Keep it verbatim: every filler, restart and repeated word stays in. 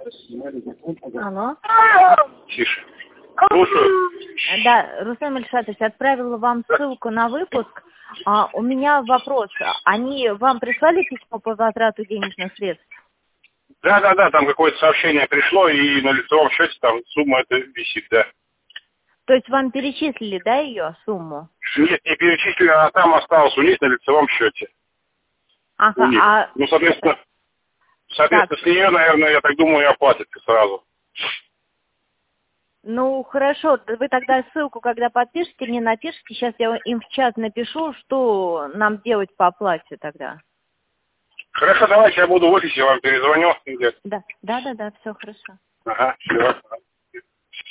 Алло. Тише. Слушаю. Да, Руслан Мальшатович, отправила вам ссылку на выпуск. А, у меня вопрос. Они вам прислали письмо по затрату денежных средств? Да, да, да, там какое-то сообщение пришло, и на лицевом счете там сумма эта висит, да. То есть вам перечислили, да, ее сумму? Нет, не перечислили, а там осталось у них на лицевом счете. Ага, У них. а... Ну, соответственно, соответственно, Так. с нее, наверное, я так думаю, и оплатится сразу. Ну, хорошо, вы тогда ссылку, когда подпишете, мне напишите, сейчас я им в чат напишу, что нам делать по оплате тогда. Хорошо, давайте я буду в офисе, вам перезвоню. Да, да, да, да, все хорошо. Ага, все.